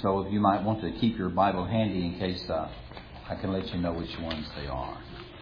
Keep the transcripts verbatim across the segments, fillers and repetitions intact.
so you might want to keep your Bible handy in case uh, I can let you know which ones they are.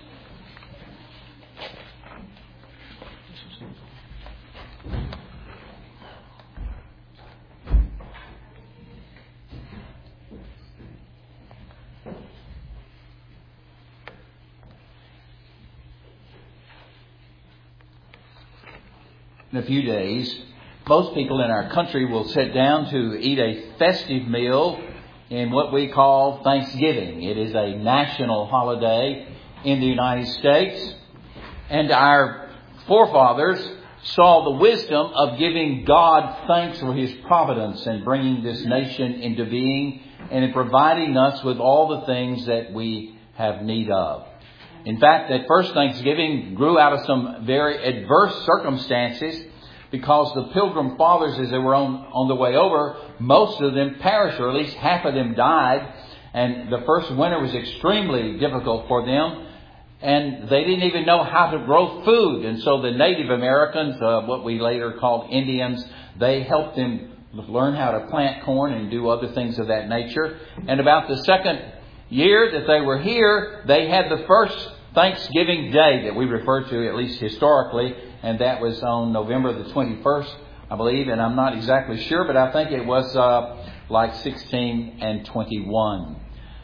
In a few days, most people in our country will sit down to eat a festive meal in what we call Thanksgiving. It is a national holiday in the United States. And our forefathers saw the wisdom of giving God thanks for His providence and bringing this nation into being and in providing us with all the things that we have need of. In fact, that first Thanksgiving grew out of some very adverse circumstances because the Pilgrim Fathers, as they were on, on the way over, most of them perished, or at least half of them died. And the first winter was extremely difficult for them. And they didn't even know how to grow food. And so the Native Americans, uh, what we later called Indians, they helped them learn how to plant corn and do other things of that nature. And about the second year that they were here, they had the first Thanksgiving Day that we refer to, at least historically, and that was on November the twenty-first, I believe, and I'm not exactly sure, but I think it was uh, like sixteen and twenty-one.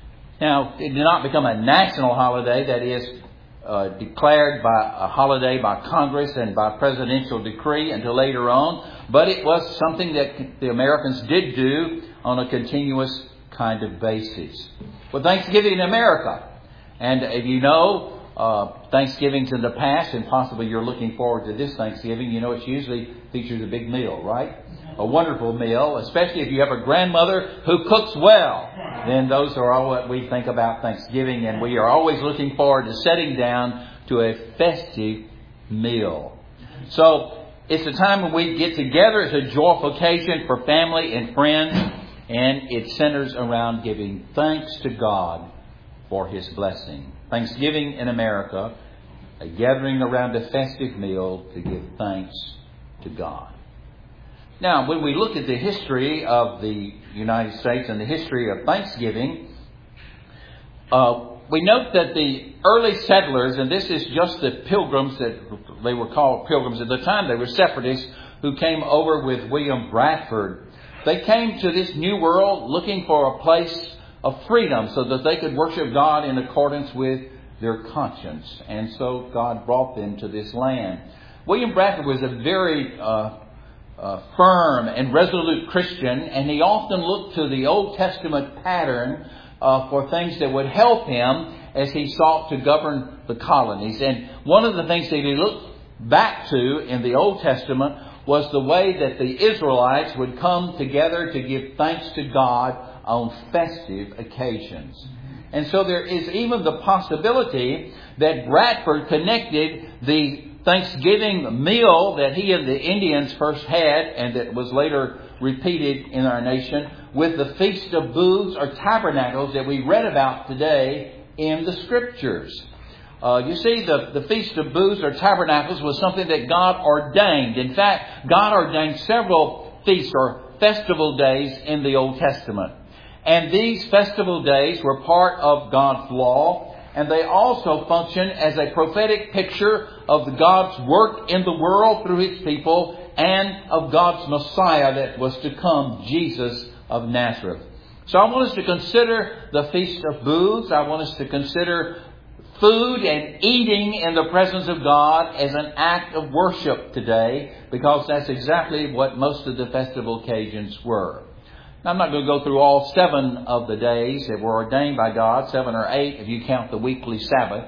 Now, it did not become a national holiday, that is, uh, declared by a holiday by Congress and by presidential decree until later on, but it was something that the Americans did do on a continuous kind of basis. Well, Thanksgiving in America. And if you know uh, Thanksgivings in the past, and possibly you're looking forward to this Thanksgiving, you know it usually features a big meal, right? A wonderful meal, especially if you have a grandmother who cooks well. Then those are all what we think about Thanksgiving, and we are always looking forward to sitting down to a festive meal. So it's a time when we get together. It's a joyful occasion for family and friends, and it centers around giving thanks to God for His blessing. Thanksgiving in America, a gathering around a festive meal to give thanks to God. Now, when we look at the history of the United States and the history of Thanksgiving, uh, we note that the early settlers, and this is just the pilgrims, that they were called pilgrims at the time, they were separatists who came over with William Bradford. They came to this new world looking for a place of freedom so that they could worship God in accordance with their conscience. And so God brought them to this land. William Bradford was a very uh, uh, firm and resolute Christian, and he often looked to the Old Testament pattern uh, for things that would help him as he sought to govern the colonies. And one of the things that he looked back to in the Old Testament was the way that the Israelites would come together to give thanks to God on festive occasions. And so there is even the possibility that Bradford connected the Thanksgiving meal that he and the Indians first had, and that was later repeated in our nation, with the Feast of Booths or Tabernacles that we read about today in the Scriptures. Uh, you see, the, the Feast of Booths or Tabernacles was something that God ordained. In fact, God ordained several feasts or festival days in the Old Testament. And these festival days were part of God's law, and they also function as a prophetic picture of God's work in the world through His people and of God's Messiah that was to come, Jesus of Nazareth. So I want us to consider the Feast of Booths. I want us to consider food and eating in the presence of God as an act of worship today, because that's exactly what most of the festival occasions were. Now, I'm not going to go through all seven of the days that were ordained by God, seven or eight if you count the weekly Sabbath.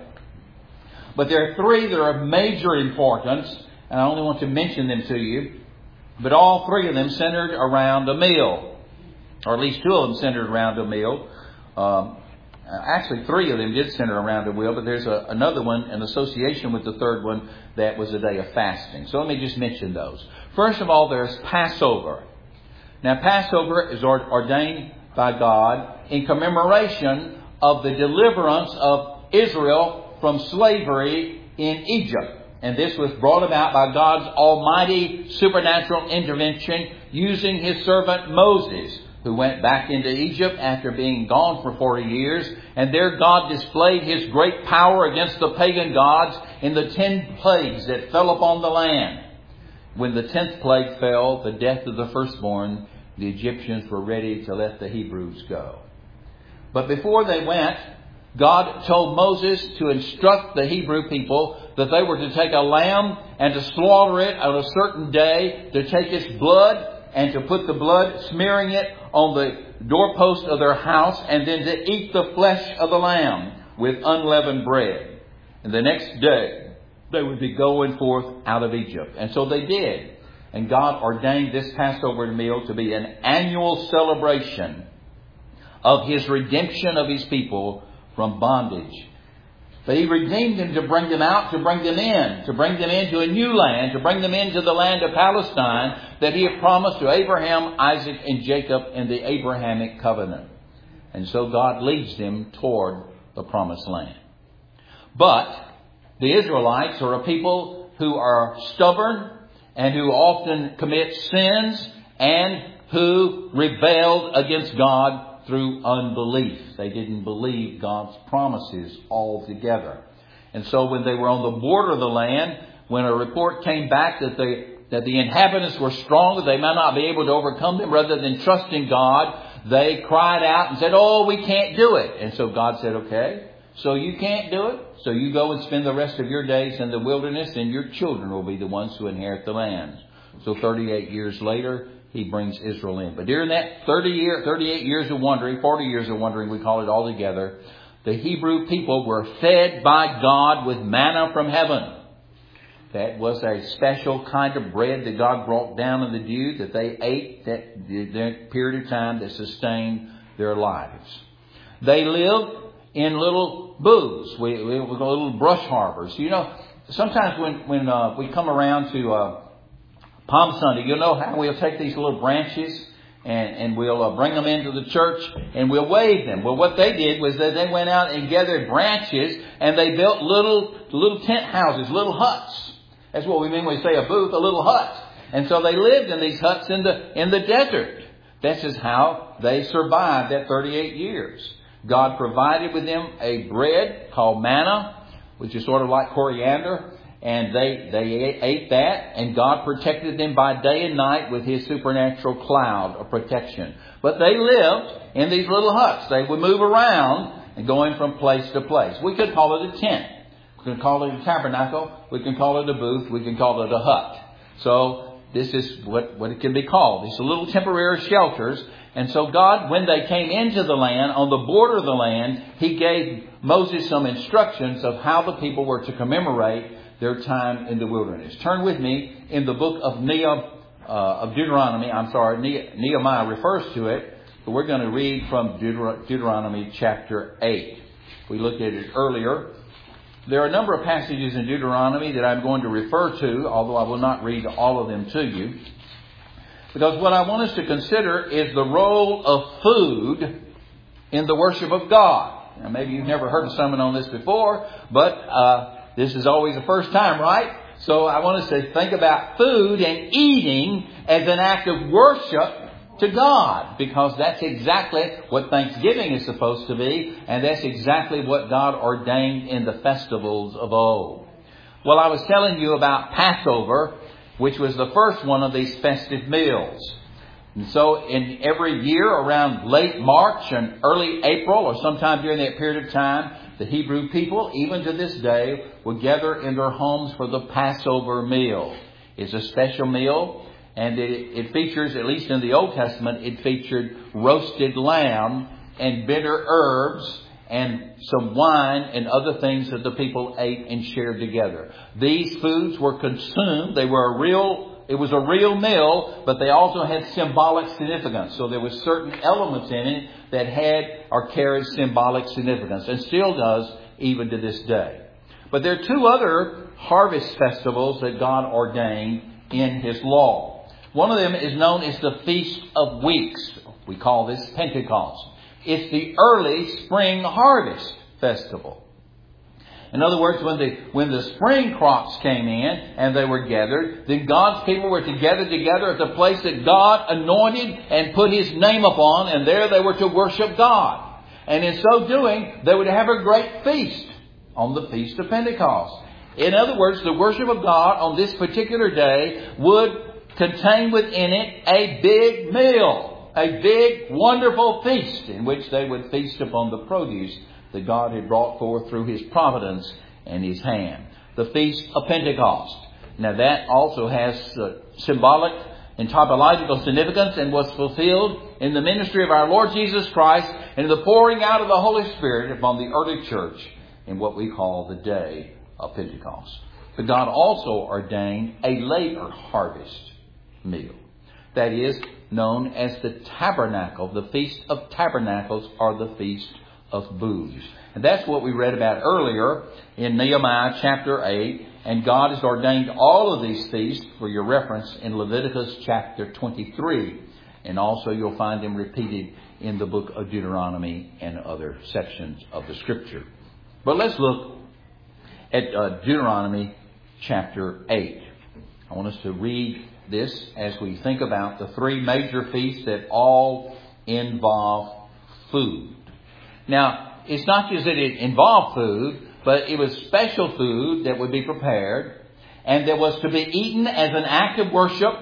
But there are three that are of major importance, and I only want to mention them to you. But all three of them centered around a meal, or at least two of them centered around a meal. Um, actually, three of them did center around a meal, but there's a, another one in association with the third one that was a day of fasting. So let me just mention those. First of all, there's Passover. Now, Passover is ordained by God in commemoration of the deliverance of Israel from slavery in Egypt. And this was brought about by God's almighty supernatural intervention using His servant Moses who went back into Egypt after being gone for forty years. And there God displayed His great power against the pagan gods in the ten plagues that fell upon the land. When the tenth plague fell, the death of the firstborn, the Egyptians were ready to let the Hebrews go. But before they went, God told Moses to instruct the Hebrew people that they were to take a lamb and to slaughter it on a certain day, to take its blood and to put the blood, smearing it on the doorpost of their house, and then to eat the flesh of the lamb with unleavened bread. And the next day, they would be going forth out of Egypt. And so they did. And God ordained this Passover meal to be an annual celebration of His redemption of His people from bondage. But He redeemed them to bring them out, to bring them in, to bring them into a new land, to bring them into the land of Palestine that He had promised to Abraham, Isaac, and Jacob in the Abrahamic covenant. And so God leads them toward the promised land. But the Israelites are a people who are stubborn and who often commit sins and who rebelled against God through unbelief. They didn't believe God's promises altogether. And so when they were on the border of the land, when a report came back that the, that the inhabitants were strong, that they might not be able to overcome them, rather than trusting God, they cried out and said, oh, we can't do it. And so God said, okay, so you can't do it? So you go and spend the rest of your days in the wilderness, and your children will be the ones who inherit the land. So thirty-eight years later, He brings Israel in. But during that thirty year, thirty-eight years of wandering, forty years of wandering, we call it all together, the Hebrew people were fed by God with manna from heaven. That was a special kind of bread that God brought down in the dew that they ate that, that period of time that sustained their lives. They lived in little booths, we, we, we little brush harbors. You know, sometimes when, when uh, we come around to uh, Palm Sunday, you know how we'll take these little branches and, and we'll uh, bring them into the church and we'll wave them. Well, what they did was that they went out and gathered branches and they built little little tent houses, little huts. That's what we mean when we say a booth, a little hut. And so they lived in these huts in the in the desert. This is how they survived that thirty-eight years. God provided with them a bread called manna, which is sort of like coriander. And they, they ate that, and God protected them by day and night with His supernatural cloud of protection. But they lived in these little huts. They would move around and going from place to place. We could call it a tent. We can call it a tabernacle. We can call it a booth. We can call it a hut. So this is what, what it can be called. These little temporary shelters. And so God, when they came into the land, on the border of the land, He gave Moses some instructions of how the people were to commemorate their time in the wilderness. Turn with me in the book of Nehemiah, uh, of Deuteronomy. I'm sorry, ne- Nehemiah refers to it, but we're going to read from Deuter- Deuteronomy chapter eight. We looked at it earlier. There are a number of passages in Deuteronomy that I'm going to refer to, although I will not read all of them to you. Because what I want us to consider is the role of food in the worship of God. Now, maybe you've never heard a sermon on this before, but uh, this is always the first time, right? So I want us to think about food and eating as an act of worship to God, because that's exactly what Thanksgiving is supposed to be, and that's exactly what God ordained in the festivals of old. Well, I was telling you about Passover, which was the first one of these festive meals. And so in every year around late March and early April, or sometime during that period of time, the Hebrew people, even to this day, would gather in their homes for the Passover meal. It's a special meal, and it, it features, at least in the Old Testament, it featured roasted lamb and bitter herbs and some wine and other things that the people ate and shared together. These foods were consumed. They were a real, it was a real meal, but they also had symbolic significance. So there was certain elements in it that had or carried symbolic significance, and still does even to this day. But there are two other harvest festivals that God ordained in His law. One of them is known as the Feast of Weeks. We call this Pentecost. It's the early spring harvest festival. In other words, when the, when the spring crops came in and they were gathered, then God's people were to gather together at the place that God anointed and put His name upon, and there they were to worship God. And in so doing, they would have a great feast on the Feast of Pentecost. In other words, the worship of God on this particular day would contain within it a big meal, a big, wonderful feast in which they would feast upon the produce that God had brought forth through His providence and His hand. The Feast of Pentecost. Now that also has uh, symbolic and typological significance and was fulfilled in the ministry of our Lord Jesus Christ and the pouring out of the Holy Spirit upon the early church in what we call the day of Pentecost. But God also ordained a later harvest meal. That is known as the Tabernacle, the Feast of Tabernacles, or the Feast of Booths. And that's what we read about earlier in Nehemiah chapter eight. And God has ordained all of these feasts for your reference in Leviticus chapter twenty-three. And also you'll find them repeated in the book of Deuteronomy and other sections of the Scripture. But let's look at uh, Deuteronomy chapter eight. I want us to read this as we think about the three major feasts that all involve food. Now, it's not just that it involved food, but it was special food that would be prepared and that was to be eaten as an act of worship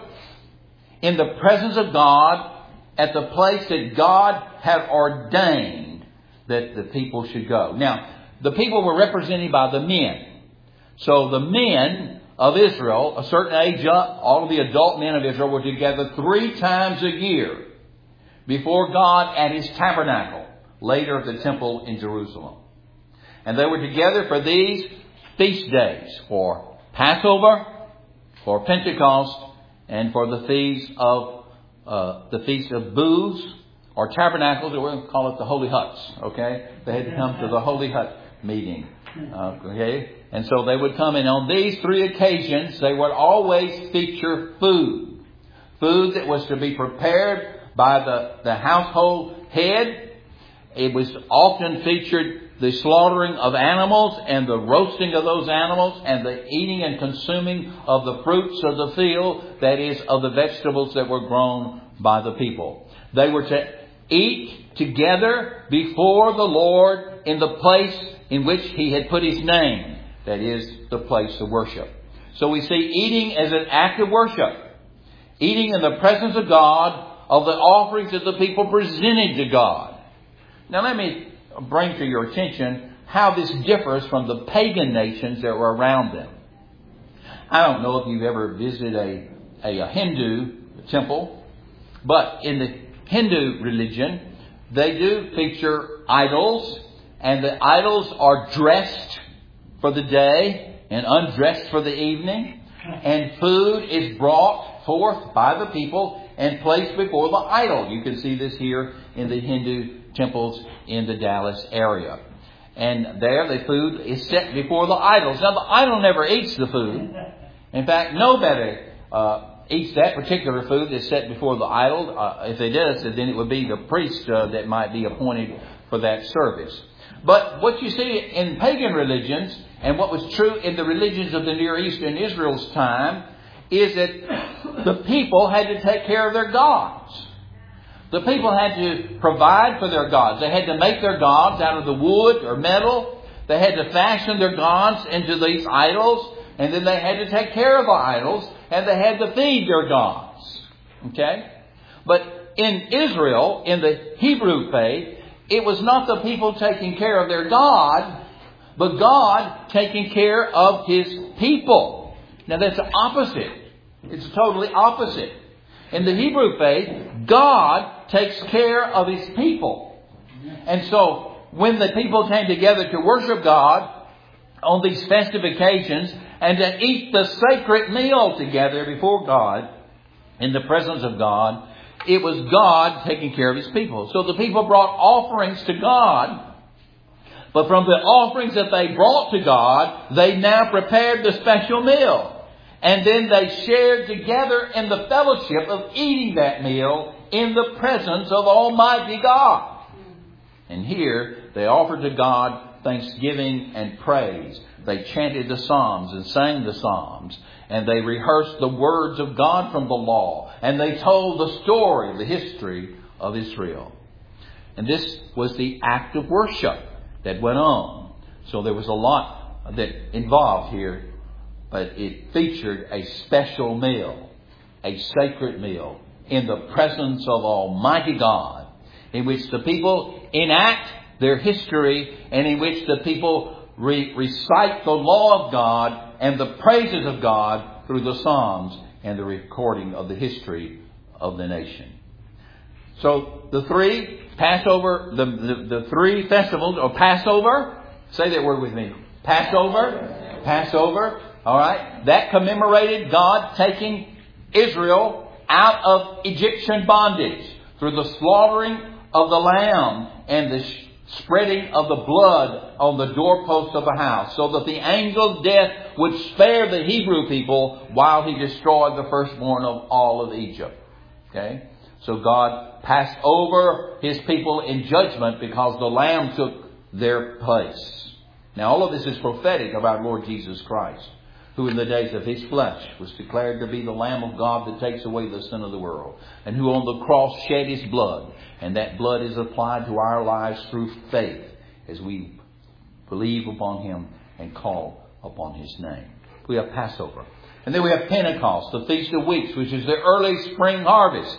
in the presence of God at the place that God had ordained that the people should go. Now, the people were represented by the men. So the men of Israel, a certain age up, all of the adult men of Israel were together three times a year before God at His tabernacle, later at the temple in Jerusalem. And they were together for these feast days, for Passover, for Pentecost, and for the feast of uh, the feast of booths or tabernacles, or we're going to call it the holy huts. Okay, they had to come to the holy hut meeting. Uh, okay, and so they would come in on these three occasions. They would always feature food, food that was to be prepared by the the household head. It was often featured the slaughtering of animals and the roasting of those animals and the eating and consuming of the fruits of the field, that is, of the vegetables that were grown by the people. They were to eat together before the Lord in the place in which He had put His name, that is, the place of worship. So we see eating as an act of worship, eating in the presence of God of the offerings that the people presented to God. Now let me bring to your attention how this differs from the pagan nations that were around them. I don't know if you've ever visited a, a, a Hindu temple, but in the Hindu religion, they do feature idols, and the idols are dressed for the day and undressed for the evening, and food is brought forth by the people and placed before the idol. You can see this here in the Hindu temples in the Dallas area. And there the food is set before the idols. Now the idol never eats the food. In fact, nobody uh, eats that particular food that's set before the idol. Uh, if they did, then it would be the priest uh, that might be appointed for that service. But what you see in pagan religions, and what was true in the religions of the Near East in Israel's time, is that the people had to take care of their gods. The people had to provide for their gods. They had to make their gods out of the wood or metal. They had to fashion their gods into these idols. And then they had to take care of the idols. And they had to feed their gods. Okay? But in Israel, in the Hebrew faith, it was not the people taking care of their God, but God taking care of His people. Now that's the opposite. It's totally opposite. In the Hebrew faith, God takes care of His people. And so, when the people came together to worship God on these festive occasions and to eat the sacred meal together before God, in the presence of God, it was God taking care of His people. So the people brought offerings to God, but from the offerings that they brought to God, they now prepared the special meal. And then they shared together in the fellowship of eating that meal in the presence of Almighty God. And here they offered to God thanksgiving and praise. They chanted the psalms and sang the psalms. And they rehearsed the words of God from the law. And they told the story, the history of Israel. And this was the act of worship that went on. So there was a lot that involved here. But it featured a special meal, a sacred meal, in the presence of Almighty God, in which the people enact their history and in which the people re- recite the law of God and the praises of God through the Psalms and the recording of the history of the nation. So the three Passover, the, the, the three festivals, or Passover, say that word with me. Passover, Passover, all right. That commemorated God taking Israel out of Egyptian bondage through the slaughtering of the lamb and the sh- spreading of the blood on the doorposts of the house, so that the angel of death would spare the Hebrew people while he destroyed the firstborn of all of Egypt. Okay? So God passed over His people in judgment because the lamb took their place. Now all of this is prophetic of our Lord Jesus Christ, who in the days of His flesh was declared to be the Lamb of God that takes away the sin of the world, and who on the cross shed His blood, and that blood is applied to our lives through faith as we believe upon Him and call upon His name. We have Passover. And then we have Pentecost, the Feast of Weeks, which is the early spring harvest.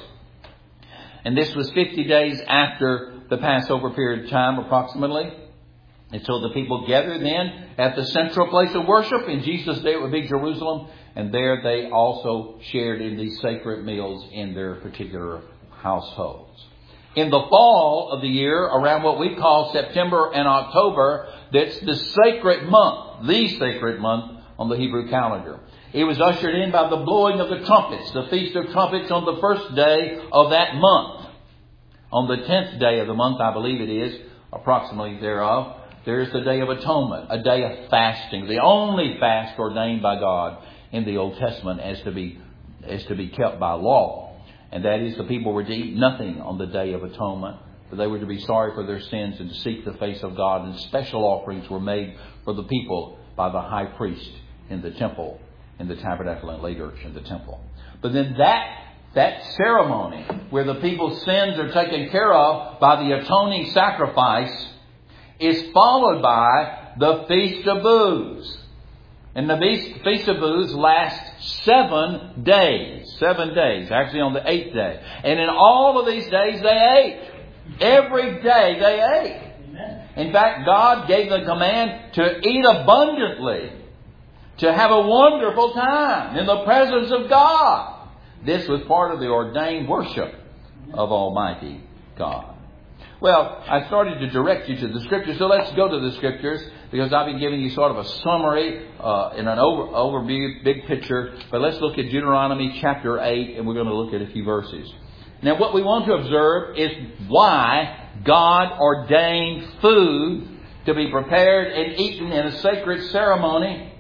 And this was fifty days after the Passover period of time, approximately. And so the people gathered then at the central place of worship. In Jesus' day it would be Jerusalem. And there they also shared in these sacred meals in their particular households. In the fall of the year, around what we call September and October, that's the sacred month, the sacred month on the Hebrew calendar. It was ushered in by the blowing of the trumpets, the Feast of Trumpets on the first day of that month. On the tenth day of the month, I believe it is, approximately thereof, there is the Day of Atonement, a day of fasting, the only fast ordained by God in the Old Testament as to be as to be kept by law. And that is, the people were to eat nothing on the Day of Atonement, but they were to be sorry for their sins and to seek the face of God. And special offerings were made for the people by the high priest in the temple, in the tabernacle, and later in the temple. But then that that ceremony where the people's sins are taken care of by the atoning sacrifice is followed by the Feast of Booths. And the Feast of Booths lasts seven days. Seven days. Actually on the eighth day. And in all of these days they ate. Every day they ate. In fact, God gave the command to eat abundantly. To have a wonderful time in the presence of God. This was part of the ordained worship of Almighty God. Well, I started to direct you to the Scriptures, so let's go to the Scriptures, because I've been giving you sort of a summary uh, in an over, overview, big picture. But let's look at Deuteronomy chapter eight, and we're going to look at a few verses. Now, what we want to observe is why God ordained food to be prepared and eaten in a sacred ceremony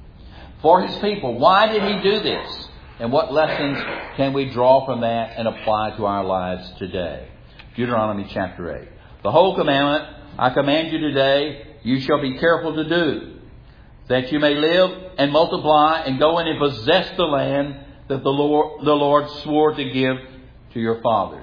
for His people. Why did He do this? And what lessons can we draw from that and apply to our lives today? Deuteronomy chapter eight. The whole commandment I command you today, you shall be careful to do, that you may live and multiply and go in and possess the land that the Lord, the Lord swore to give to your fathers.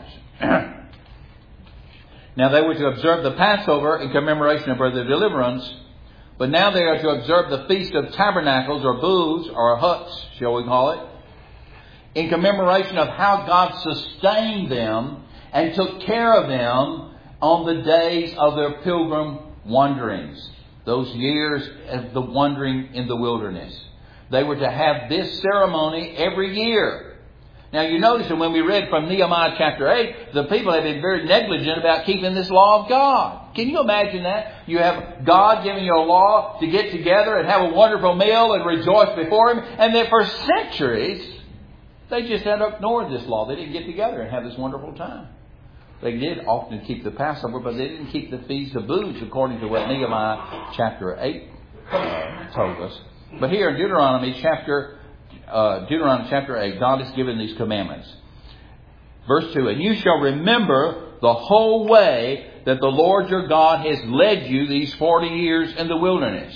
Now they were to observe the Passover in commemoration of their deliverance, but now they are to observe the Feast of Tabernacles, or booths, or huts, shall we call it, in commemoration of how God sustained them and took care of them on the days of their pilgrim wanderings. Those years of the wandering in the wilderness. They were to have this ceremony every year. Now you notice that when we read from Nehemiah chapter eight, the people had been very negligent about keeping this law of God. Can you imagine that? You have God giving you a law to get together and have a wonderful meal and rejoice before Him. And that for centuries, they just had ignored this law. They didn't get together and have this wonderful time. They did often keep the Passover, but they didn't keep the Feast of Booths, according to what Nehemiah chapter eight uh, told us. But here in Deuteronomy chapter uh, Deuteronomy chapter eight, God has given these commandments. Verse two, and you shall remember the whole way that the Lord your God has led you these forty years in the wilderness,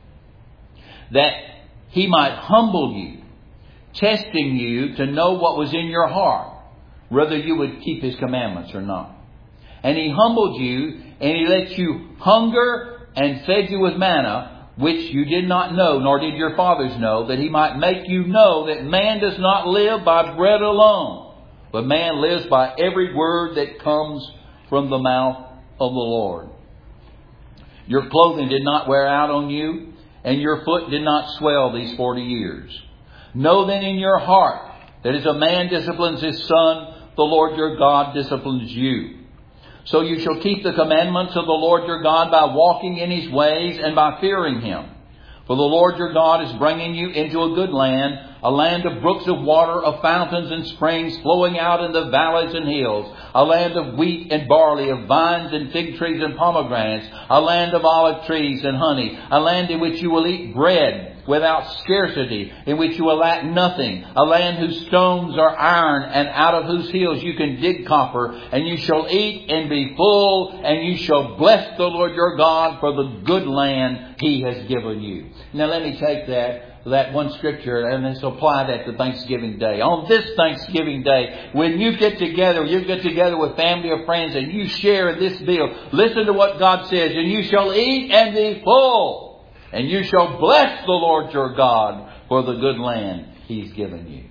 that He might humble you, testing you to know what was in your heart, whether you would keep His commandments or not. And He humbled you, and He let you hunger and fed you with manna, which you did not know, nor did your fathers know, that He might make you know that man does not live by bread alone, but man lives by every word that comes from the mouth of the Lord. Your clothing did not wear out on you, and your foot did not swell these forty years. Know then in your heart that as a man disciplines his son, the Lord your God disciplines you. So you shall keep the commandments of the Lord your God by walking in His ways and by fearing Him. For the Lord your God is bringing you into a good land, a land of brooks of water, of fountains and springs flowing out in the valleys and hills, a land of wheat and barley, of vines and fig trees and pomegranates, a land of olive trees and honey, a land in which you will eat bread without scarcity, in which you will lack nothing, a land whose stones are iron, and out of whose hills you can dig copper, and you shall eat and be full, and you shall bless the Lord your God for the good land He has given you. Now let me take that, that one scripture and let's apply that to Thanksgiving Day. On this Thanksgiving Day, when you get together, you get together with family or friends and you share in this meal, listen to what God says, and you shall eat and be full. And you shall bless the Lord your God for the good land He's given you.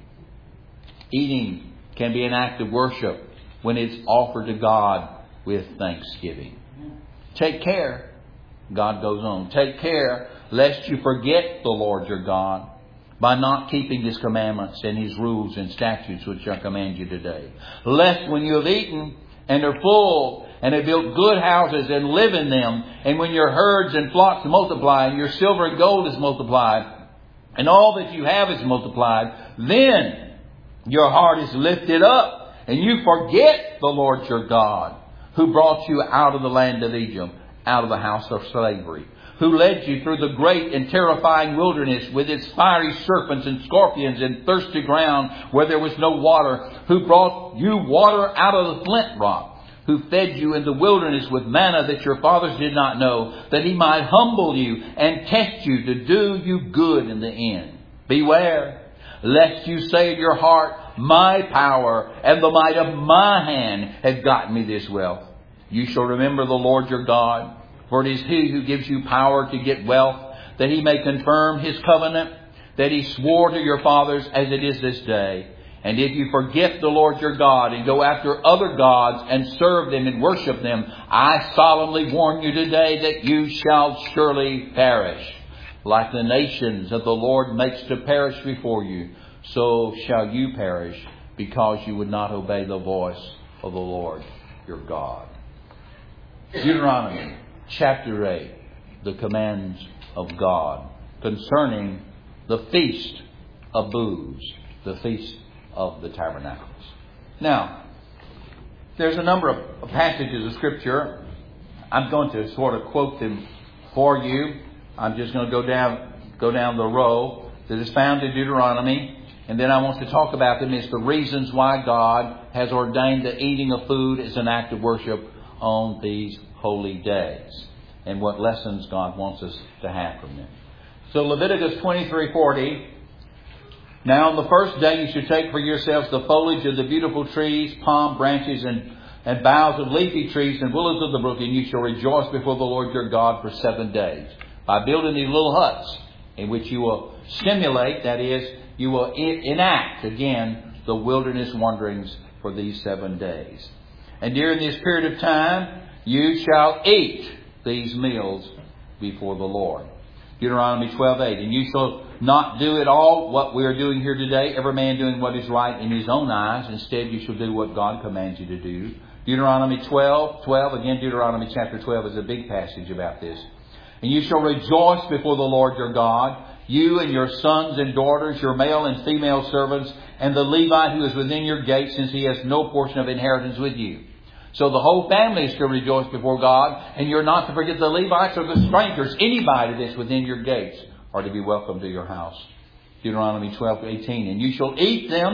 Eating can be an act of worship when it's offered to God with thanksgiving. Take care, God goes on, take care lest you forget the Lord your God by not keeping His commandments and His rules and statutes which I command you today. Lest when you have eaten and are full, and have built good houses and live in them, and when your herds and flocks multiply, and your silver and gold is multiplied, and all that you have is multiplied, then your heart is lifted up, and you forget the Lord your God, who brought you out of the land of Egypt, out of the house of slavery, who led you through the great and terrifying wilderness with its fiery serpents and scorpions and thirsty ground where there was no water, who brought you water out of the flint rock, who fed you in the wilderness with manna that your fathers did not know, that He might humble you and test you to do you good in the end. Beware, lest you say in your heart, my power and the might of my hand have gotten me this wealth. You shall remember the Lord your God, for it is He who gives you power to get wealth, that He may confirm His covenant, that He swore to your fathers as it is this day. And if you forget the Lord your God and go after other gods and serve them and worship them, I solemnly warn you today that you shall surely perish. Like the nations that the Lord makes to perish before you, so shall you perish, because you would not obey the voice of the Lord your God. Deuteronomy chapter eight, the commands of God concerning the feast of booths, the feast of the tabernacles. Now, there's a number of passages of Scripture. I'm going to sort of quote them for you. I'm just going to go down go down the row that is found in Deuteronomy, and then I want to talk about them as the reasons why God has ordained the eating of food as an act of worship on these holy days, and what lessons God wants us to have from them. So Leviticus twenty-three forty. Now on the first day you should take for yourselves the foliage of the beautiful trees, palm branches, and, and boughs of leafy trees, and willows of the brook, and you shall rejoice before the Lord your God for seven days. By building these little huts in which you will stimulate, that is, you will enact again the wilderness wanderings for these seven days. And during this period of time you shall eat these meals before the Lord. Deuteronomy twelve eight. And you shall not do at all what we are doing here today, every man doing what is right in his own eyes. Instead, you shall do what God commands you to do. Deuteronomy twelve twelve. Again, Deuteronomy chapter twelve is a big passage about this. And you shall rejoice before the Lord your God, you and your sons and daughters, your male and female servants, and the Levite who is within your gates, since he has no portion of inheritance with you. So the whole family is to rejoice before God, and you're not to forget the Levites or the strangers. Anybody that's within your gates are to be welcome to your house. Deuteronomy twelve eighteen. And you shall eat them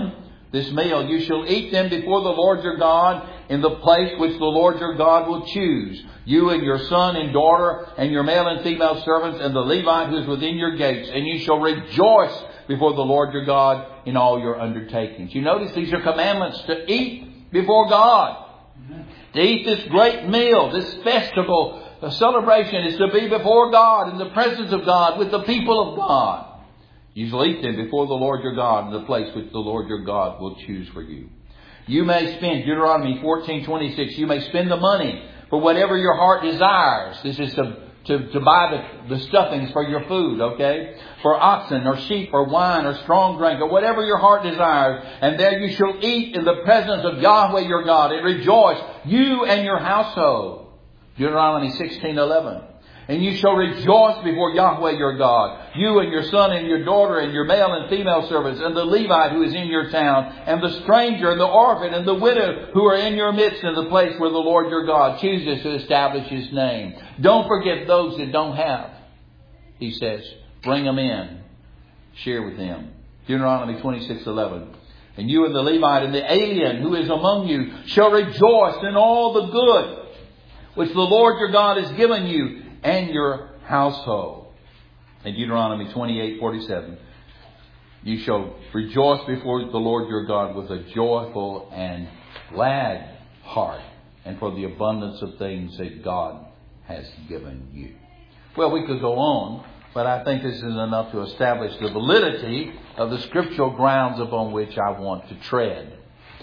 this meal. You shall eat them before the Lord your God in the place which the Lord your God will choose. You and your son and daughter and your male and female servants and the Levite who is within your gates. And you shall rejoice before the Lord your God in all your undertakings. You notice these are commandments to eat before God. To eat this great meal, this festival, the celebration is to be before God, in the presence of God, with the people of God. You shall eat them before the Lord your God in the place which the Lord your God will choose for you. You may spend, Deuteronomy fourteen twenty-six, you may spend the money for whatever your heart desires. This is to, to, to buy the, the stuffings for your food, okay? For oxen or sheep or wine or strong drink or whatever your heart desires. And there you shall eat in the presence of Yahweh your God and rejoice, you and your household. Deuteronomy sixteen eleven. And you shall rejoice before Yahweh your God, you and your son and your daughter and your male and female servants and the Levite who is in your town and the stranger and the orphan and the widow who are in your midst in the place where the Lord your God chooses to establish His name. Don't forget those that don't have. He says, bring them in. Share with them. Deuteronomy twenty-six eleven. And you and the Levite and the alien who is among you shall rejoice in all the good which the Lord your God has given you and your household. In Deuteronomy twenty-eight forty-seven, you shall rejoice before the Lord your God with a joyful and glad heart, and for the abundance of things that God has given you. Well, we could go on, but I think this is enough to establish the validity of the scriptural grounds upon which I want to tread.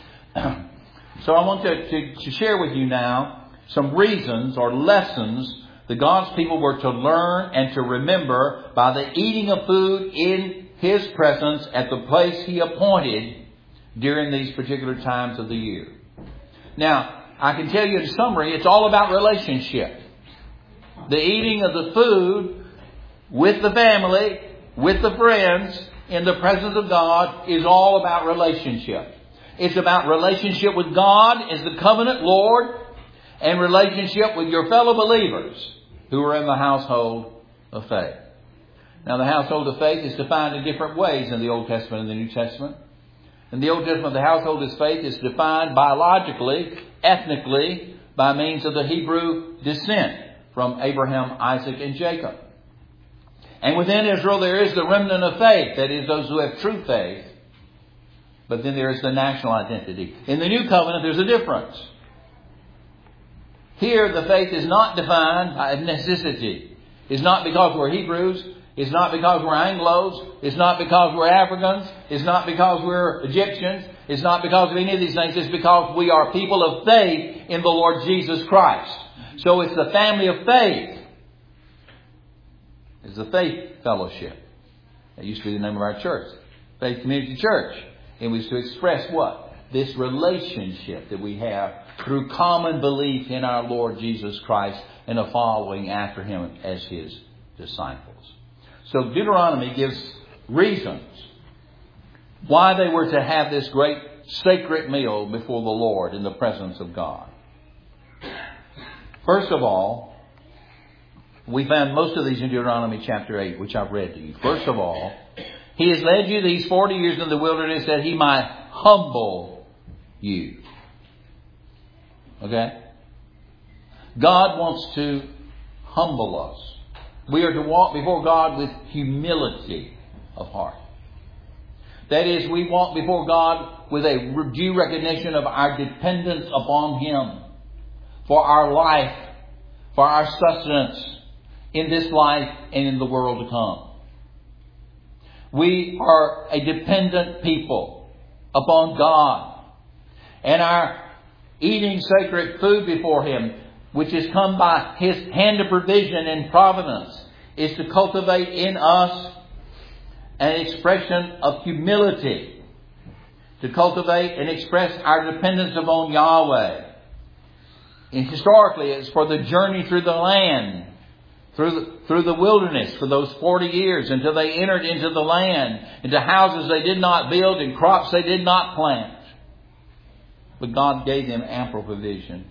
So I want to, to, to share with you now some reasons or lessons that God's people were to learn and to remember by the eating of food in His presence at the place He appointed during these particular times of the year. Now, I can tell you in summary, it's all about relationship. The eating of the food with the family, with the friends, in the presence of God is all about relationship. It's about relationship with God as the covenant Lord, and relationship with your fellow believers who are in the household of faith. Now, the household of faith is defined in different ways in the Old Testament and the New Testament. In the Old Testament, the household of faith is defined biologically, ethnically, by means of the Hebrew descent from Abraham, Isaac, and Jacob. And within Israel, there is the remnant of faith, that is, those who have true faith. But then there is the national identity. In the New Covenant, there's a difference. Here, the faith is not defined by necessity. It's not because we're Hebrews. It's not because we're Anglos. It's not because we're Africans. It's not because we're Egyptians. It's not because of any of these things. It's because we are people of faith in the Lord Jesus Christ. So it's the family of faith. It's the faith fellowship. That used to be the name of our church. Faith Community Church. It was to express what? This relationship that we have through common belief in our Lord Jesus Christ and a following after Him as His disciples. So Deuteronomy gives reasons why they were to have this great sacred meal before the Lord in the presence of God. First of all, we found most of these in Deuteronomy chapter eight, which I've read to you. First of all, He has led you these forty years in the wilderness that He might humble you. Okay? God wants to humble us. We are to walk before God with humility of heart. That is, we walk before God with a due recognition of our dependence upon Him for our life, for our sustenance in this life and in the world to come. We are a dependent people upon God. And our eating sacred food before Him, which has come by His hand of provision and providence, is to cultivate in us an expression of humility. To cultivate and express our dependence upon Yahweh. And historically, it's for the journey through the land, through the, through the wilderness for those forty years until they entered into the land, into houses they did not build and crops they did not plant. But God gave them ample provision.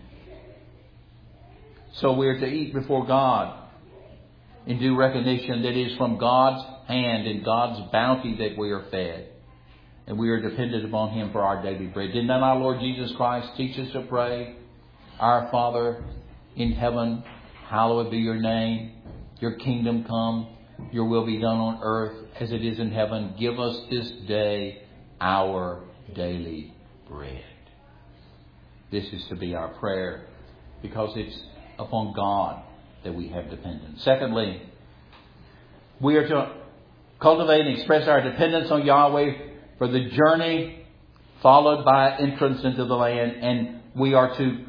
So we are to eat before God in due recognition that it is from God's hand and God's bounty that we are fed. And we are dependent upon Him for our daily bread. Did not our Lord Jesus Christ teach us to pray, Our Father in heaven, hallowed be your name. Your kingdom come. Your will be done on earth as it is in heaven. Give us this day our daily bread. This is to be our prayer because it's upon God that we have dependence. Secondly, we are to cultivate and express our dependence on Yahweh for the journey followed by entrance into the land. And we are to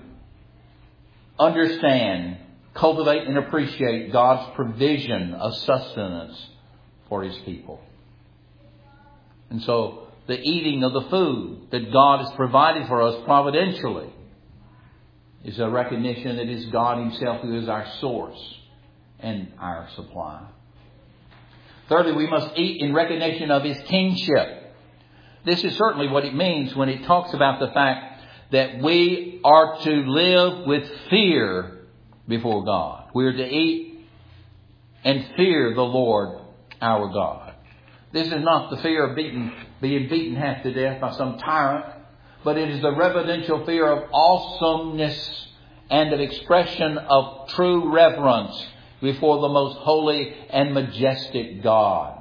understand, cultivate and appreciate God's provision of sustenance for His people. And so the eating of the food that God has provided for us providentially is a recognition that it is God Himself who is our source and our supply. Thirdly, we must eat in recognition of His kingship. This is certainly what it means when it talks about the fact that we are to live with fear before God. We are to eat and fear the Lord our God. This is not the fear of beating, being beaten half to death by some tyrant, but it is the reverential fear of awesomeness and of expression of true reverence before the most holy and majestic God.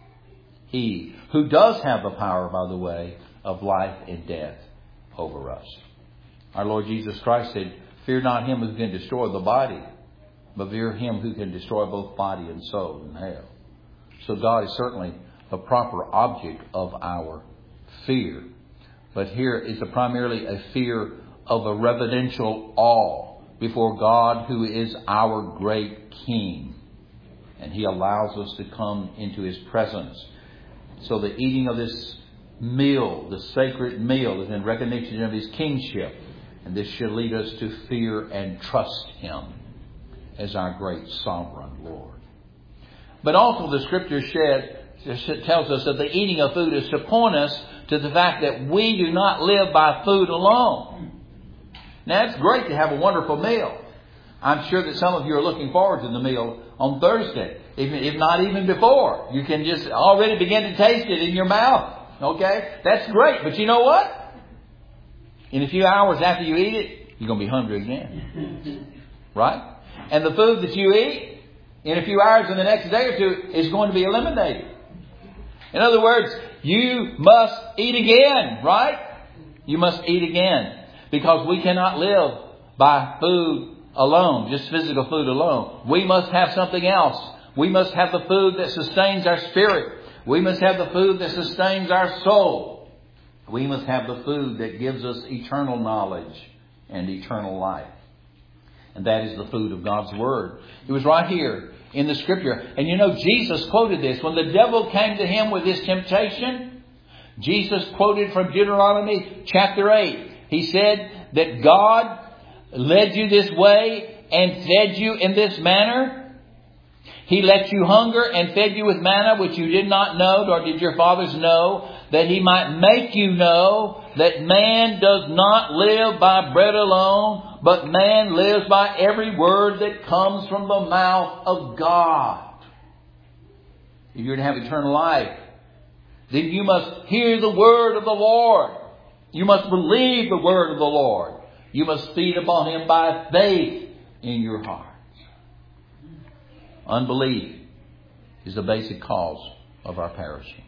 He who does have the power, by the way, of life and death over us. Our Lord Jesus Christ said, fear not him who can destroy the body, but fear him who can destroy both body and soul in hell. So God is certainly the proper object of our fear. But here is a primarily a fear of a reverential awe before God who is our great King. And He allows us to come into His presence. So the eating of this meal, the sacred meal, is in recognition of His kingship. And this should lead us to fear and trust Him as our great sovereign Lord. But also the Scripture shed, tells us that the eating of food is to point us to the fact that we do not live by food alone. Now, it's great to have a wonderful meal. I'm sure that some of you are looking forward to the meal on Thursday, if, if not even before. You can just already begin to taste it in your mouth. Okay? That's great. But you know what? In a few hours after you eat it, you're going to be hungry again. Right? And the food that you eat in a few hours in the next day or two is going to be eliminated. In other words, you must eat again, right? You must eat again. Because we cannot live by food alone, just physical food alone. We must have something else. We must have the food that sustains our spirit. We must have the food that sustains our soul. We must have the food that gives us eternal knowledge and eternal life. And that is the food of God's Word. It was right here in the Scripture. And you know, Jesus quoted this. When the devil came to Him with his temptation, Jesus quoted from Deuteronomy chapter eight. He said that God led you this way and fed you in this manner. He let you hunger and fed you with manna which you did not know, nor did your fathers know, that He might make you know that man does not live by bread alone, but man lives by every word that comes from the mouth of God. If you're to have eternal life, then you must hear the word of the Lord. You must believe the word of the Lord. You must feed upon Him by faith in your heart. Unbelief is the basic cause of our perishing.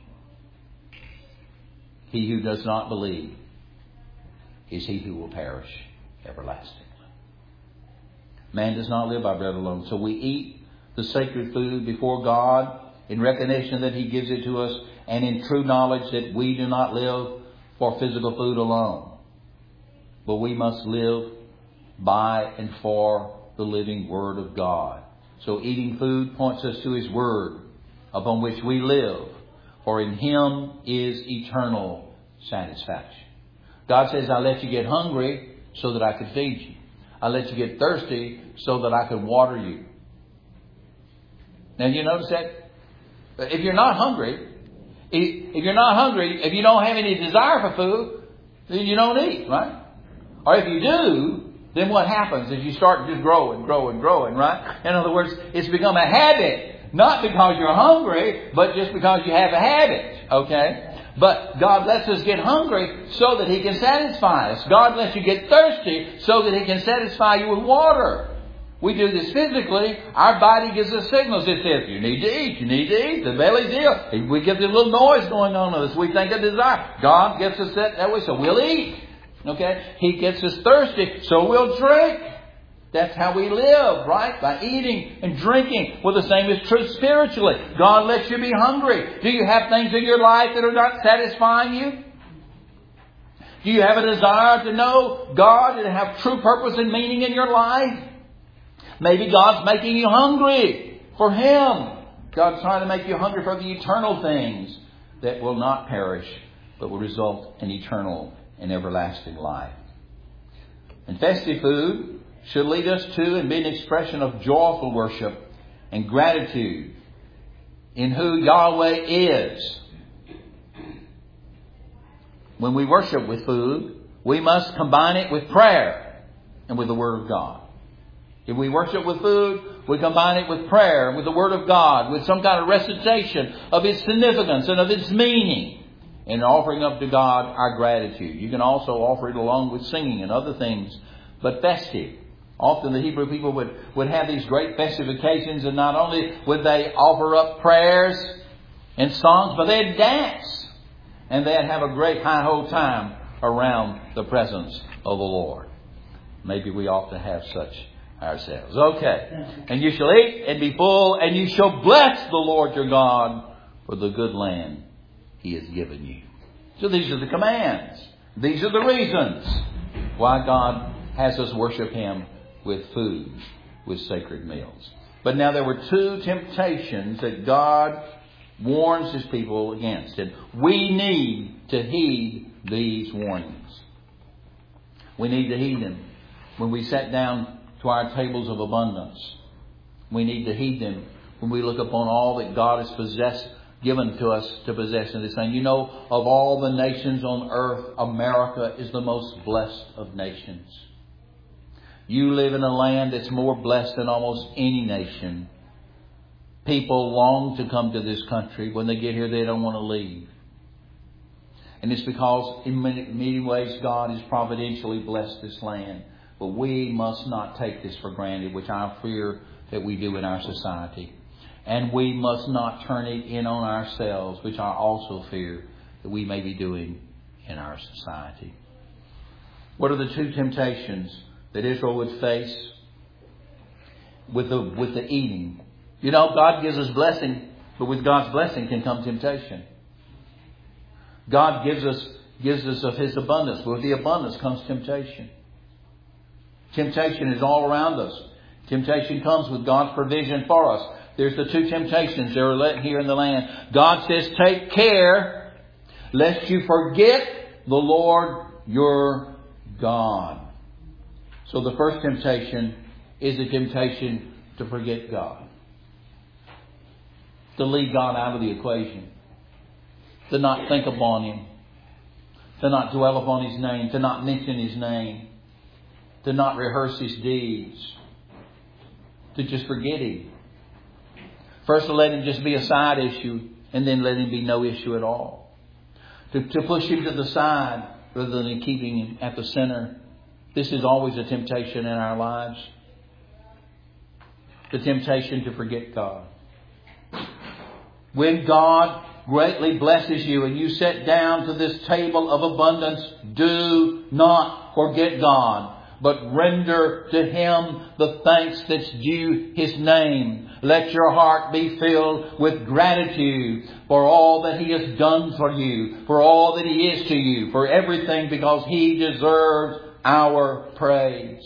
He who does not believe is he who will perish everlastingly. Man does not live by bread alone. So we eat the sacred food before God in recognition that He gives it to us, and in true knowledge that we do not live for physical food alone, but we must live by and for the living Word of God. So eating food points us to His Word, upon which we live, for in Him is eternal satisfaction. God says, I let you get hungry so that I could feed you. I let you get thirsty so that I could water you. Now, you notice that? If you're not hungry, If you're not hungry, if you don't have any desire for food, then you don't eat, right? Or if you do, then what happens is you start to just grow and grow and growing, right? In other words, it's become a habit. Not because you're hungry, but just because you have a habit, okay? But God lets us get hungry so that He can satisfy us. God lets you get thirsty so that He can satisfy you with water. We do this physically. Our body gives us signals. It says, you need to eat, you need to eat. The belly's ill. We get this little noise going on with us. We think a desire. God gets us that, that way, so we'll eat. Okay? He gets us thirsty, so we'll drink. That's how we live, right? By eating and drinking. Well, the same is true spiritually. God lets you be hungry. Do you have things in your life that are not satisfying you? Do you have a desire to know God and have true purpose and meaning in your life? Maybe God's making you hungry for Him. God's trying to make you hungry for the eternal things that will not perish, but will result in eternal and everlasting life. And festive food should lead us to and be an expression of joyful worship and gratitude in who Yahweh is. When we worship with food, we must combine it with prayer and with the Word of God. If we worship with food, we combine it with prayer, with the Word of God, with some kind of recitation of its significance and of its meaning, and offering up to God our gratitude. You can also offer it along with singing and other things, but festive. Often the Hebrew people would, would have these great festive occasions, and not only would they offer up prayers and songs, but they'd dance. And they'd have a great hi-ho time around the presence of the Lord. Maybe we ought to have such ourselves. Okay. And you shall eat and be full, and you shall bless the Lord your God for the good land He has given you. So these are the commands. These are the reasons why God has us worship Him with food, with sacred meals. But now there were two temptations that God warns His people against. And we need to heed these warnings. We need to heed them when we sat down to our tables of abundance. We need to heed them when we look upon all that God has possessed, given to us to possess in this thing. You know, of all the nations on earth, America is the most blessed of nations. You live in a land that's more blessed than almost any nation. People long to come to this country. When they get here, they don't want to leave. And it's because in many, many ways God has providentially blessed this land. But we must not take this for granted, which I fear that we do in our society. And we must not turn it in on ourselves, which I also fear that we may be doing in our society. What are the two temptations that Israel would face with the with the eating? You know, God gives us blessing, but with God's blessing can come temptation. God gives us gives us of His abundance, but with the abundance comes temptation. Temptation is all around us. Temptation comes with God's provision for us. There's the two temptations that are let here in the land. God says, take care lest you forget the Lord your God. So the first temptation is a temptation to forget God. To leave God out of the equation. To not think upon Him. To not dwell upon His name. To not mention His name. To not rehearse His deeds. To just forget Him. First to let Him just be a side issue, and then let Him be no issue at all. To, to push Him to the side rather than keeping Him at the center. This is always a temptation in our lives. The temptation to forget God. When God greatly blesses you and you sit down to this table of abundance, do not forget God, but render to Him the thanks that's due His name. Let your heart be filled with gratitude for all that He has done for you, for all that He is to you, for everything, because He deserves our praise.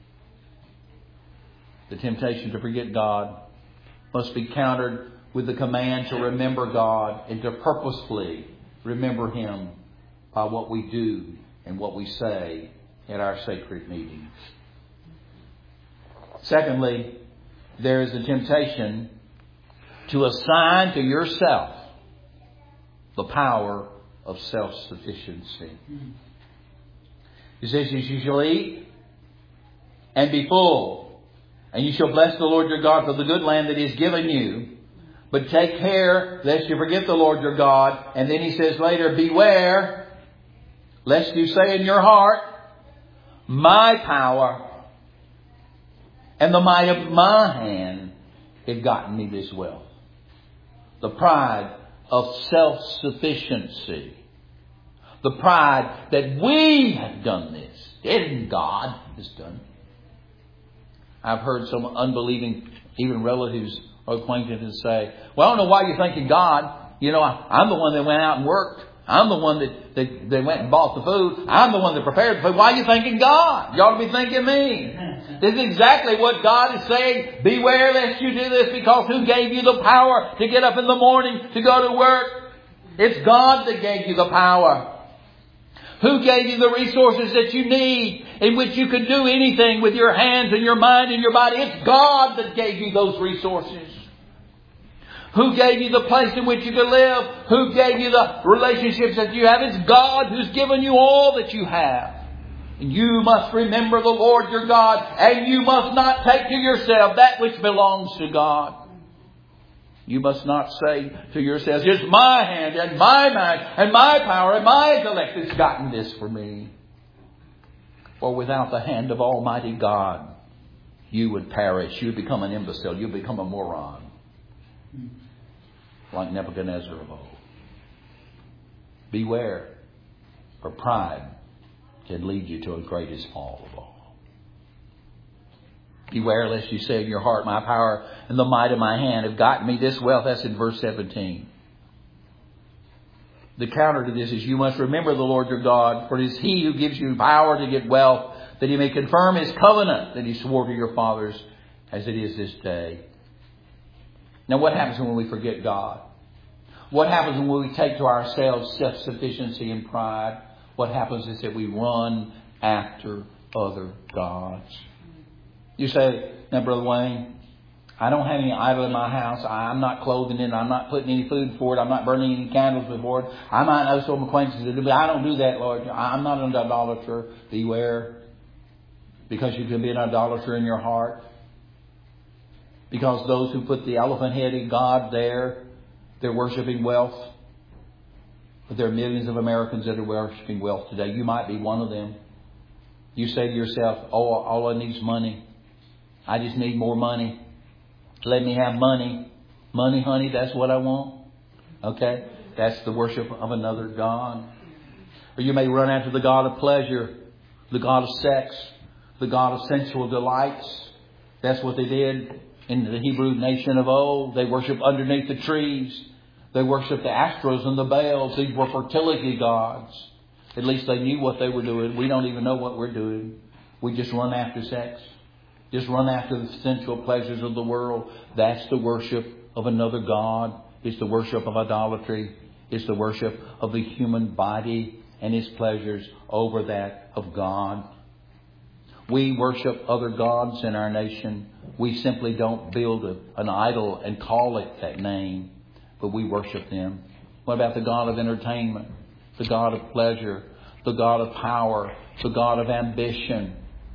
The temptation to forget God must be countered with the command to remember God and to purposefully remember Him by what we do and what we say at our sacred meetings. Secondly, there is a temptation to assign to yourself the power of self-sufficiency. He says, you shall eat and be full, and you shall bless the Lord your God for the good land that He has given you. But take care lest you forget the Lord your God. And then he says later, beware lest you say in your heart, my power and the might of my hand have gotten me this wealth. The pride of self-sufficiency. The pride that we have done this. It isn't God has done it. I've heard some unbelieving, even relatives or acquaintances say, well, I don't know why you're thanking God. You know, I'm the one that went out and worked. I'm the one that, that, that went and bought the food. I'm the one that prepared the food. Why are you thanking God? You ought to be thanking me. This is exactly what God is saying. Beware lest you do this, because who gave you the power to get up in the morning to go to work? It's God that gave you the power. Who gave you the resources that you need in which you can do anything with your hands and your mind and your body? It's God that gave you those resources. Who gave you the place in which you can live? Who gave you the relationships that you have? It's God who's given you all that you have. And you must remember the Lord your God, and you must not take to yourself that which belongs to God. You must not say to yourselves, it's my hand and my mind and my power and my intellect that's gotten this for me. For without the hand of Almighty God, you would perish. You'd become an imbecile. You'd become a moron. Like Nebuchadnezzar of old. Beware, for pride can lead you to a greatest fall of all. Beware lest you say in your heart, my power and the might of my hand have gotten me this wealth. That's in verse seventeen. The counter to this is you must remember the Lord your God, for it is He who gives you power to get wealth, that He may confirm His covenant that He swore to your fathers as it is this day. Now what happens when we forget God? What happens when we take to ourselves self-sufficiency and pride? What happens is that we run after other gods. You say, now Brother Wayne, I don't have any idol in my house. I'm not clothing it. I'm not putting any food for it. I'm not burning any candles before it. I might know some acquaintances that do, but I don't do that, Lord. I'm not an idolater. Beware. Because you can be an idolater in your heart. Because those who put the elephant-headed God there, they're worshiping wealth. But there are millions of Americans that are worshiping wealth today. You might be one of them. You say to yourself, oh, all I need is money. I just need more money. Let me have money. Money, honey, that's what I want. Okay? That's the worship of another God. Or you may run after the God of pleasure, the God of sex, the God of sensual delights. That's what they did in the Hebrew nation of old. They worshiped underneath the trees. They worshiped the Astros and the Baals. These were fertility gods. At least they knew what they were doing. We don't even know what we're doing. We just run after sex. Just run after the sensual pleasures of the world. That's the worship of another God. It's the worship of idolatry. It's the worship of the human body and its pleasures over that of God. We worship other gods in our nation. We simply don't build a, an idol and call it that name, but we worship them. What about the God of entertainment, the God of pleasure, the God of power, the God of ambition?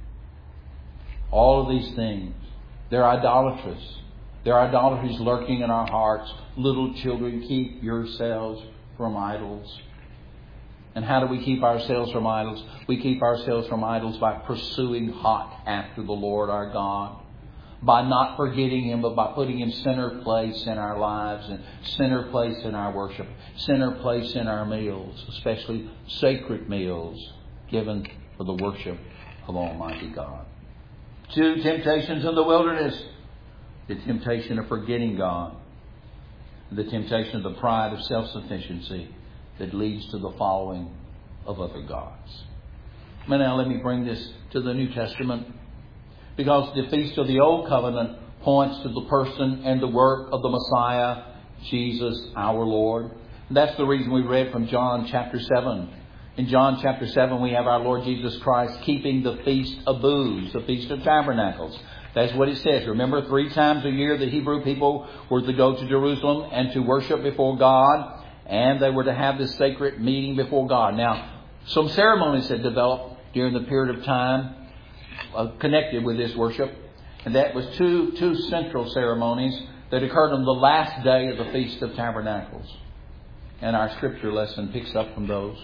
All of these things, they're idolatrous. They're idolatries lurking in our hearts. Little children, keep yourselves from idols. And how do we keep ourselves from idols? We keep ourselves from idols by pursuing hot after the Lord our God. By not forgetting Him, but by putting Him center place in our lives and center place in our worship, center place in our meals, especially sacred meals given for the worship of Almighty God. Two temptations in the wilderness. The temptation of forgetting God. The temptation of the pride of self-sufficiency that leads to the following of other gods. Now let me bring this to the New Testament. Because the feast of the Old Covenant points to the person and the work of the Messiah, Jesus our Lord. And that's the reason we read from John chapter seven. In John chapter seven we have our Lord Jesus Christ keeping the Feast of Booths, the Feast of Tabernacles. That's what it says. Remember, three times a year the Hebrew people were to go to Jerusalem and to worship before God. And they were to have this sacred meeting before God. Now, some ceremonies had developed during the period of time uh, connected with this worship. And that was two, two central ceremonies. that occurred on the last day of the Feast of Tabernacles. And our scripture lesson picks up from those.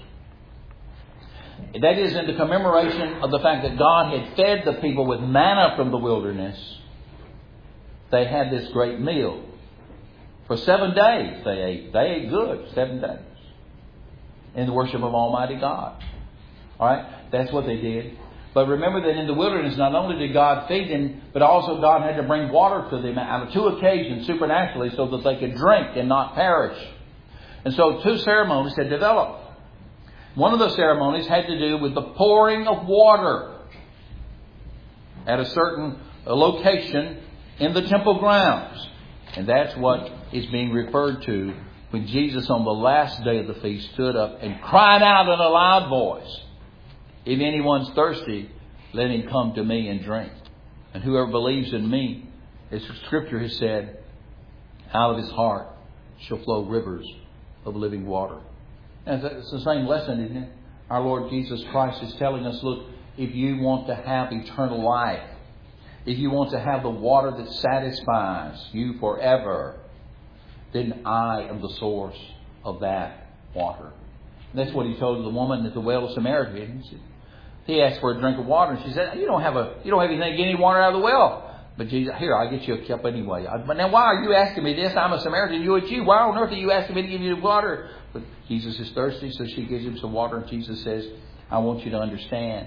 That is in the commemoration of the fact that God had fed the people with manna from the wilderness. They had this great meal. For seven days they ate. They ate good, seven days. In the worship of Almighty God. Alright? That's what they did. But remember that in the wilderness, not only did God feed them, but also God had to bring water to them on two occasions supernaturally so that they could drink and not perish. And so two ceremonies had developed. One of the ceremonies had to do with the pouring of water at a certain location in the temple grounds. And that's what is being referred to when Jesus on the last day of the feast stood up and cried out in a loud voice, "If anyone's thirsty, let him come to me and drink. And whoever believes in me," as Scripture has said, "out of his heart shall flow rivers of living water." And it's the same lesson, isn't it? Our Lord Jesus Christ is telling us, look, if you want to have eternal life, if you want to have the water that satisfies you forever, then I am the source of that water. And that's what he told the woman at the well of Samaria. He asked for a drink of water, and she said, "You don't have a, you don't have anything to get any water out of the well." But Jesus, "Here, I'll get you a cup anyway." "But now, why are you asking me this? I'm a Samaritan. You a Jew. Why on earth are you asking me to give you water?" But Jesus is thirsty, so she gives him some water, and Jesus says, "I want you to understand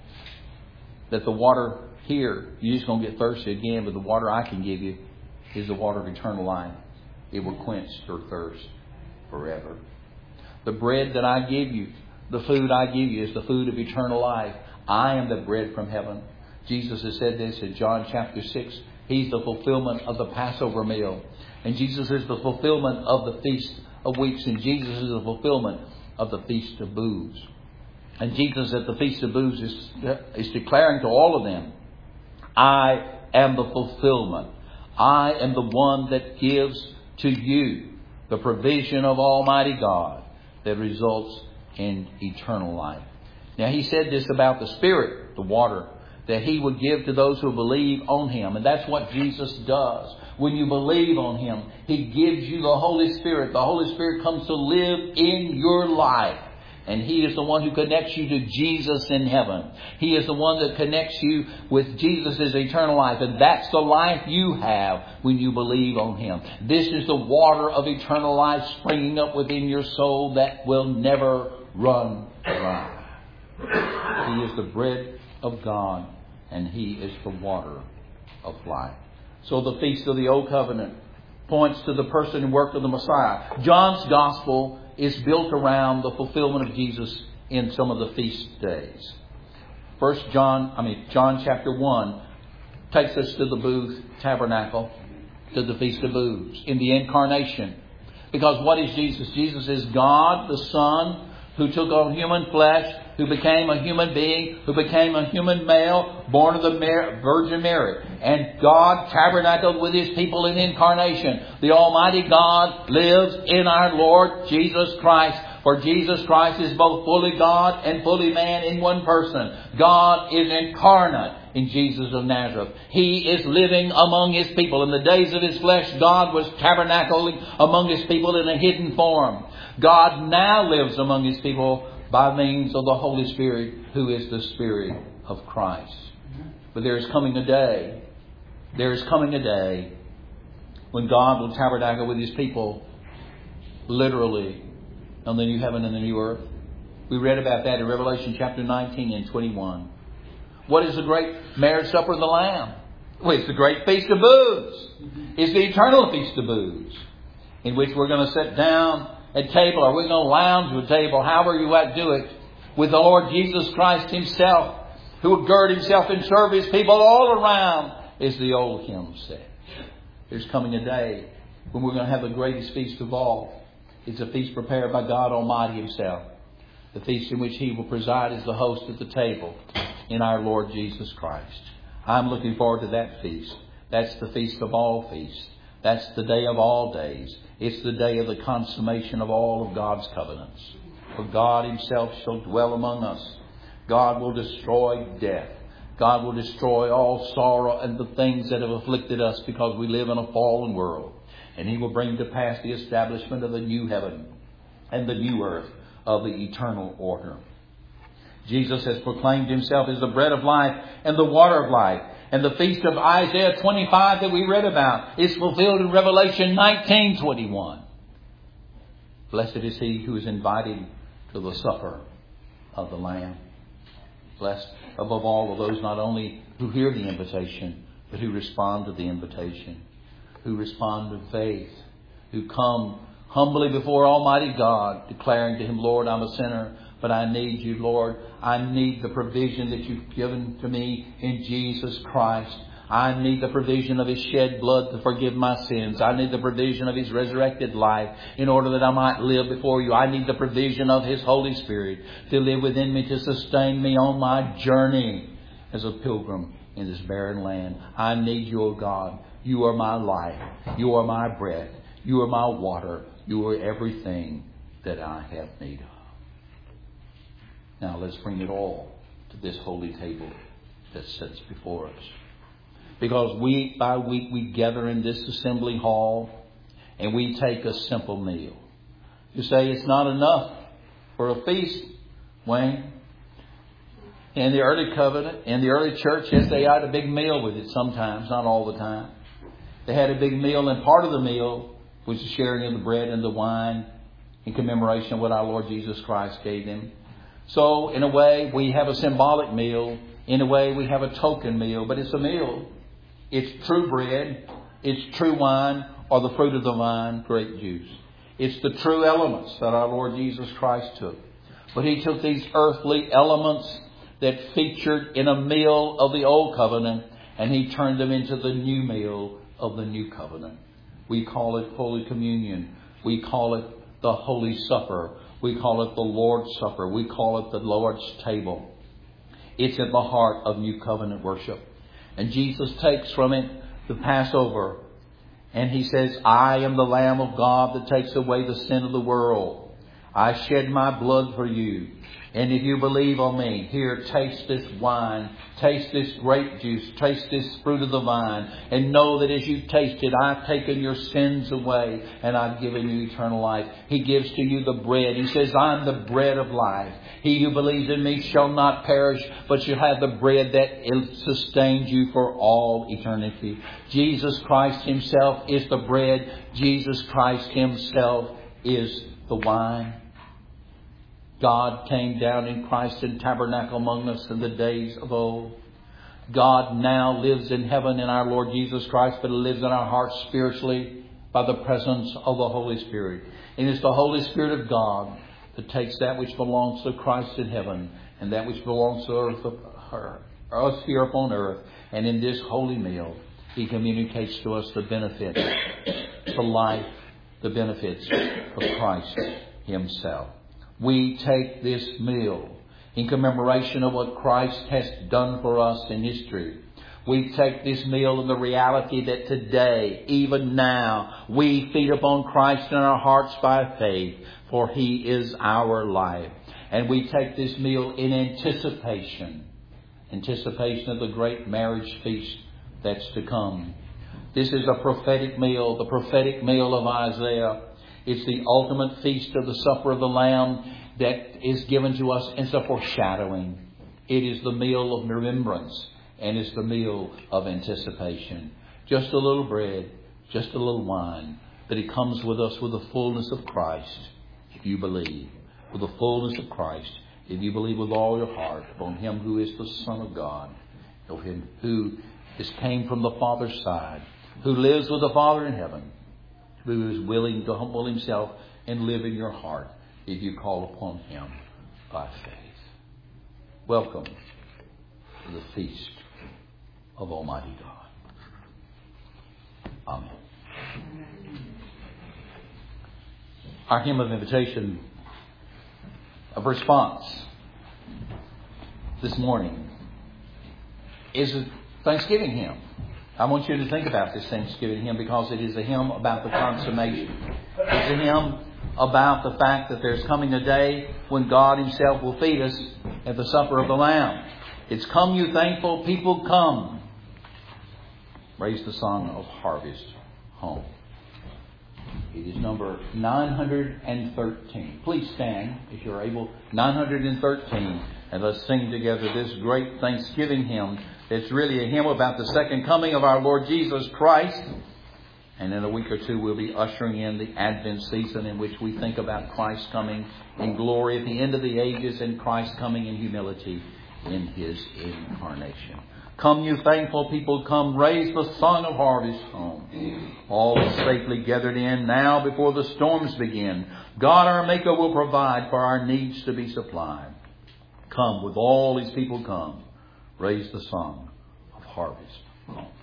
that the water here, you're just going to get thirsty again, but the water I can give you is the water of eternal life. It will quench your thirst forever. The bread that I give you, the food I give you, is the food of eternal life. I am the bread from heaven." Jesus has said this in John chapter six. He's the fulfillment of the Passover meal. And Jesus is the fulfillment of the Feast of Weeks. And Jesus is the fulfillment of the Feast of Booths. And Jesus at the Feast of Booths is, is declaring to all of them, "I am the fulfillment. I am the one that gives to you the provision of Almighty God that results in eternal life." Now he said this about the Spirit, the water, that he would give to those who believe on him. And that's what Jesus does. When you believe on him, he gives you the Holy Spirit. The Holy Spirit comes to live in your life. And he is the one who connects you to Jesus in heaven. He is the one that connects you with Jesus' eternal life. And that's the life you have when you believe on him. This is the water of eternal life springing up within your soul that will never run dry. He is the bread of God, and he is the water of life. So the Feast of the Old Covenant points to the person and work of the Messiah. John's Gospel is built around the fulfillment of Jesus in some of the feast days. First John, I mean John chapter one takes us to the booth tabernacle, to the Feast of Booths, in the incarnation. Because what is Jesus? Jesus is God the Son who took on human flesh, who became a human being, who became a human male, born of the Virgin Mary. And God tabernacled with his people in incarnation. The Almighty God lives in our Lord Jesus Christ. For Jesus Christ is both fully God and fully man in one person. God is incarnate in Jesus of Nazareth. He is living among his people. In the days of his flesh, God was tabernacling among his people in a hidden form. God now lives among his people by means of the Holy Spirit, who is the Spirit of Christ. But there is coming a day, there is coming a day when God will tabernacle with his people literally on the new heaven and the new earth. We read about that in Revelation chapter nineteen and twenty-one. What is the great marriage supper of the Lamb? Well, it's the great Feast of Booths. It's the eternal Feast of Booths, in which we're going to sit down at table, or we're going to lounge at a table, however you want to do it, with the Lord Jesus Christ himself, who would gird himself and serve his people all around, as the old hymn said. There's coming a day when we're going to have the greatest feast of all. It's a feast prepared by God Almighty himself. The feast in which he will preside as the host at the table in our Lord Jesus Christ. I'm looking forward to that feast. That's the feast of all feasts. That's the day of all days. It's the day of the consummation of all of God's covenants. For God himself shall dwell among us. God will destroy death. God will destroy all sorrow and the things that have afflicted us because we live in a fallen world. And He will bring to pass the establishment of the new heaven and the new earth of the eternal order. Jesus has proclaimed Himself as the bread of life and the water of life. And the feast of Isaiah twenty-five that we read about is fulfilled in Revelation nineteen twenty-one. Blessed is he who is invited to the supper of the Lamb. Blessed above all of those not only who hear the invitation, but who respond to the invitation, who respond to faith, who come humbly before Almighty God, declaring to Him, Lord, I'm a sinner, but I need You, Lord. I need the provision that You've given to me in Jesus Christ. I need the provision of His shed blood to forgive my sins. I need the provision of His resurrected life in order that I might live before You. I need the provision of His Holy Spirit to live within me, to sustain me on my journey as a pilgrim in this barren land. I need You, O God. You are my life. You are my breath. You are my water. You are everything that I have need of. Now let's bring it all to this holy table that sits before us. Because week by week we gather in this assembly hall and we take a simple meal. You say it's not enough for a feast, Wayne. In the early covenant, in the early church, yes, they had a big meal with it sometimes, not all the time. They had a big meal, and part of the meal was the sharing of the bread and the wine in commemoration of what our Lord Jesus Christ gave them. So, in a way, we have a symbolic meal. In a way, we have a token meal, but it's a meal. It's true bread, it's true wine, or the fruit of the vine, grape juice. It's the true elements that our Lord Jesus Christ took. But He took these earthly elements that featured in a meal of the old covenant, and He turned them into the new meal of the new covenant. We call it Holy Communion. We call it the Holy Supper. We call it the Lord's Supper. We call it the Lord's Table. It's at the heart of New Covenant worship. And Jesus takes from it the Passover. And He says, I am the Lamb of God that takes away the sin of the world. I shed my blood for you. And if you believe on me, here, taste this wine, taste this grape juice, taste this fruit of the vine, and know that as you taste it, I've taken your sins away and I've given you eternal life. He gives to you the bread. He says, I'm the bread of life. He who believes in me shall not perish, but shall have the bread that sustains you for all eternity. Jesus Christ Himself is the bread. Jesus Christ Himself is the wine. God came down in Christ and tabernacled among us in the days of old. God now lives in heaven in our Lord Jesus Christ, but He lives in our hearts spiritually by the presence of the Holy Spirit. And it's the Holy Spirit of God that takes that which belongs to Christ in heaven and that which belongs to earth, us here upon earth. And in this holy meal, He communicates to us the benefits, the life, the benefits of Christ Himself. We take this meal in commemoration of what Christ has done for us in history. We take this meal in the reality that today, even now, we feed upon Christ in our hearts by faith, for He is our life. And we take this meal in anticipation, anticipation of the great marriage feast that's to come. This is a prophetic meal, the prophetic meal of Isaiah. It's the ultimate feast of the supper of the Lamb that is given to us as a foreshadowing. It is the meal of remembrance and it's the meal of anticipation. Just a little bread, just a little wine, but it comes with us with the fullness of Christ, if you believe. With the fullness of Christ, if you believe with all your heart upon Him who is the Son of God, of Him who is came from the Father's side, who lives with the Father in heaven, who is willing to humble Himself and live in your heart if you call upon Him by faith. Welcome to the feast of Almighty God. Amen. Our hymn of invitation of response this morning is a Thanksgiving hymn. I want you to think about this Thanksgiving hymn because it is a hymn about the consummation. It's a hymn about the fact that there's coming a day when God Himself will feed us at the supper of the Lamb. It's Come You Thankful People, Come. Raise the Song of Harvest Home. It is number nine hundred thirteen. Please stand if you're able. nine hundred thirteen. And let's sing together this great Thanksgiving hymn. It's really a hymn about the second coming of our Lord Jesus Christ. And in a week or two, we'll be ushering in the Advent season in which we think about Christ coming in glory at the end of the ages and Christ coming in humility in His incarnation. Come, you thankful people, come, raise the song of harvest home. All is safely gathered in now before the storms begin. God our Maker will provide for our needs to be supplied. Come, with all His people come, raise the song of harvest home.